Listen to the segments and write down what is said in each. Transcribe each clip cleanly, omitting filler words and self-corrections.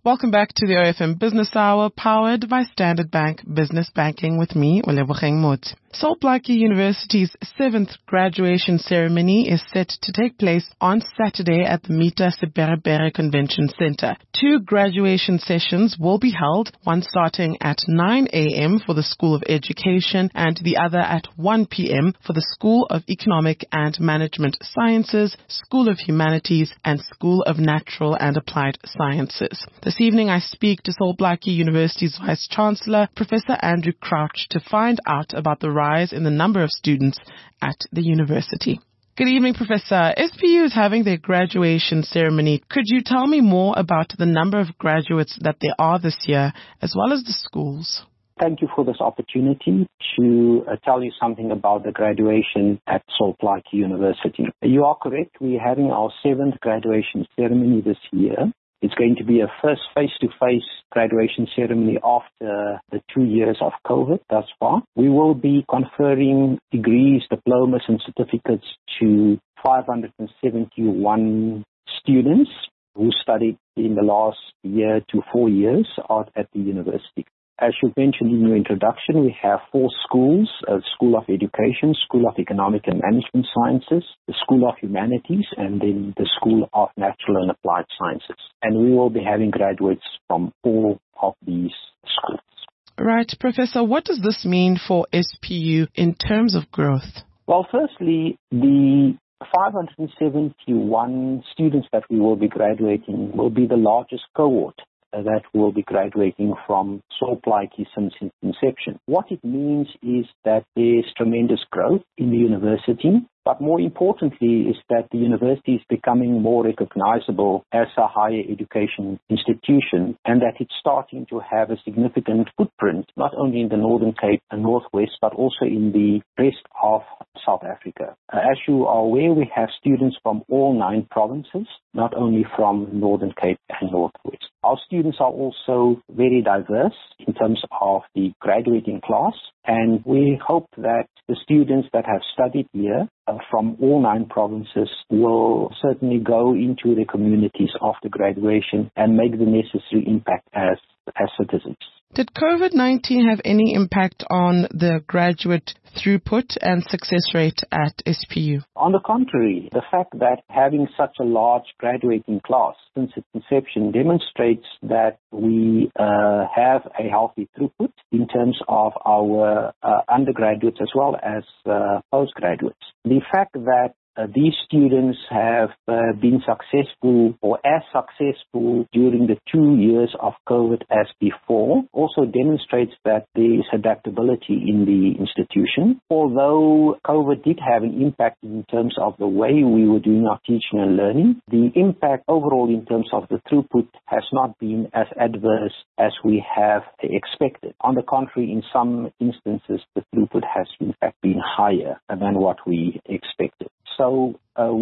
Welcome back to the OFM Business Hour, powered by Standard Bank Business Banking with me, Olebogeng Mot. Sol Plaatje University's 7th graduation ceremony is set to take place on Saturday at the Mita Seberebere Convention Center. 2 graduation sessions will be held, one starting at 9 a.m. for the School of Education and the other at 1 p.m. for the School of Economic and Management Sciences, School of Humanities, and School of Natural and Applied Sciences. This evening I speak to Sol Plaatje University's Vice-Chancellor, Professor Andrew Crouch, to find out about the rise in the number of students at the university. Good evening, Professor. SPU is having their graduation ceremony. Could you tell me more about the number of graduates that there are this year, as well as the schools? Thank you for this opportunity to tell you something about the graduation at Sol Plaatje University. You are correct. We're having our 7th graduation ceremony this year. It's going to be a first face-to-face graduation ceremony after the 2 years of COVID thus far. We will be conferring degrees, diplomas, and certificates to 571 students who studied in the last year to 4 years at the university. As you mentioned in your introduction, we have 4 schools, a School of Education, School of Economic and Management Sciences, the School of Humanities, and then the School of Natural and Applied Sciences. And we will be having graduates from all of these schools. Right, Professor, what does this mean for SPU in terms of growth? Well, firstly, the 571 students that we will be graduating will be the largest cohort that will be graduating from Sol Plaatje since its inception. What it means is that there's tremendous growth in the university, but more importantly is that the university is becoming more recognizable as a higher education institution, and that it's starting to have a significant footprint, not only in the Northern Cape and Northwest, but also in the rest of South Africa. As you are aware, we have students from all 9 provinces, not only from Northern Cape and Northwest. Our students are also very diverse in terms of the graduating class, and we hope that the students that have studied here from all 9 provinces will certainly go into the communities after graduation and make the necessary impact as citizens. Did COVID-19 have any impact on the graduate throughput and success rate at SPU? On the contrary, the fact that having such a large graduating class since its inception demonstrates that we have a healthy throughput in terms of our undergraduates as well as postgraduates. The fact that these students have been successful or as successful during the 2 years of COVID as before also demonstrates that there is adaptability in the institution. Although COVID did have an impact in terms of the way we were doing our teaching and learning, the impact overall in terms of the throughput has not been as adverse as we have expected. On the contrary, in some instances, the throughput has in fact been higher than what we expected. So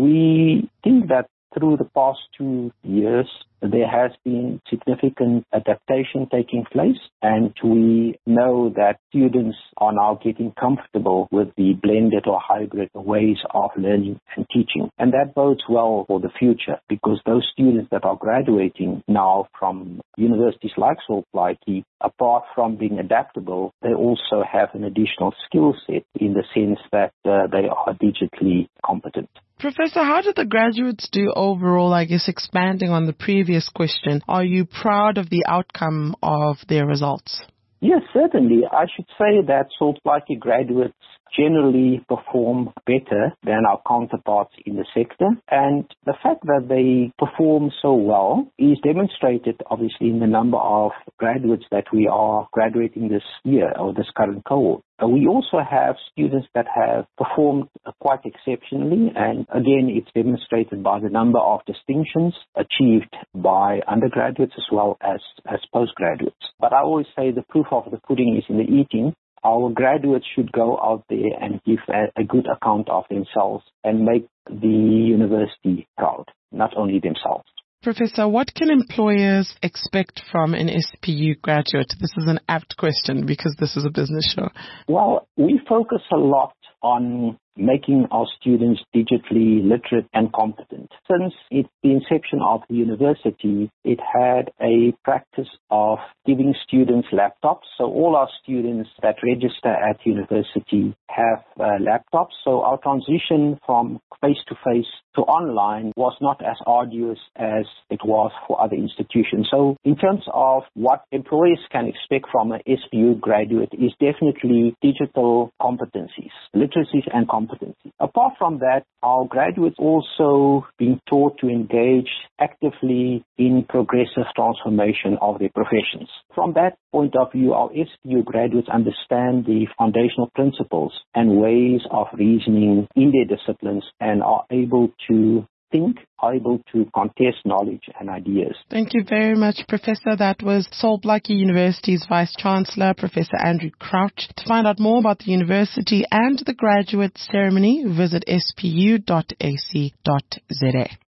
we think that through the past 2 years, there has been significant adaptation taking place, and we know that students are now getting comfortable with the blended or hybrid ways of learning and teaching. And that bodes well for the future, because those students that are graduating now from universities like Sol Plaatje, apart from being adaptable, they also have an additional skill set in the sense that they are digitally competent. Professor, how did the graduates do overall, expanding on the previous question? Are you proud of the outcome of their results? Yes, certainly. I should say that Sol Plaatje graduates generally perform better than our counterparts in the sector. And the fact that they perform so well is demonstrated, obviously, in the number of graduates that we are graduating this year, or this current cohort. We also have students that have performed quite exceptionally, and again, it's demonstrated by the number of distinctions achieved by undergraduates as well as postgraduates. But I always say the proof of the pudding is in the eating. Our graduates should go out there and give a good account of themselves and make the university proud, not only themselves. Professor, what can employers expect from an SPU graduate? This is an apt question because this is a business show. Well, we focus a lot on making our students digitally literate and competent. Since the inception of the university, it had a practice of giving students laptops. So all our students that register at university have laptops. So our transition from face-to-face to online was not as arduous as it was for other institutions. So in terms of what employers can expect from an SPU graduate is definitely digital competencies, literacies and competencies. Apart from that, our graduates also being taught to engage actively in progressive transformation of their professions. From that point of view, our SPU graduates understand the foundational principles and ways of reasoning in their disciplines and are able to think, are able to contest knowledge and ideas. Thank you very much, Professor. That was Sol Plaatje University's Vice-Chancellor, Professor Andrew Crouch. To find out more about the university and the graduate ceremony, visit spu.ac.za.